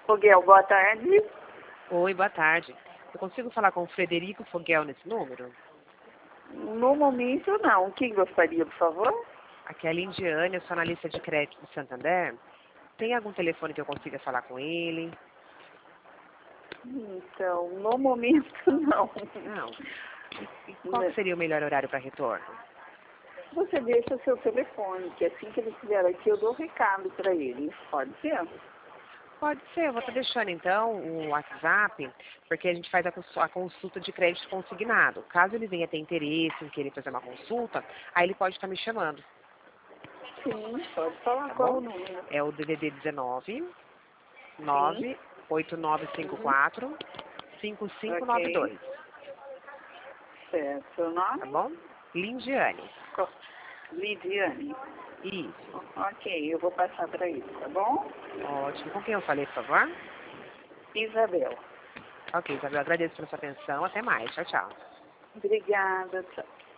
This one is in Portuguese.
Foguel, boa tarde. Oi, boa tarde. Eu consigo falar com o Frederico Foguel nesse número? No momento, não. Quem gostaria, por favor? Aqui é a Lindiane, eu sou analista de crédito do Santander. Tem algum telefone que eu consiga falar com ele? Então, no momento, não. Não. E qual que seria o melhor horário para retorno? Você deixa o seu telefone, que assim que ele estiver aqui, eu dou recado para ele. Pode ser? Pode ser, eu vou estar deixando então o WhatsApp, porque a gente faz a consulta de crédito consignado. Caso ele venha ter interesse em querer fazer uma consulta, aí ele pode estar me chamando, Sim, pode falar tá qual bom? o número. É o DDD 19 Sim. 98954 Ok. 5592, Certo. Seu tá nome? bom? Lindiane. Lidiane. Isso. Ok, eu vou passar para ele, tá bom? Ótimo. Com quem eu falei, por favor? Isabel. Ok, Isabel, agradeço pela sua atenção. Até mais. Tchau, tchau. Obrigada. Tchau.